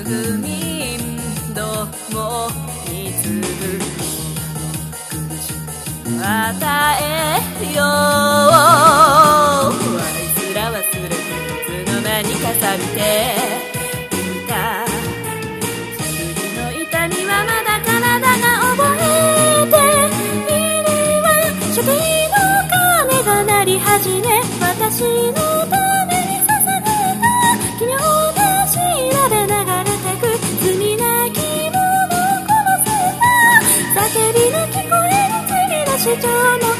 ぐみんどもにつぶ与えようあいつら忘れていつの間にか錆びていた次の痛みはまだ体が覚えているわ初期の鐘が鳴り始め私のために捧げた奇妙な調べ流れてく罪なき者を殺せた叫びの聞こえる次の主張も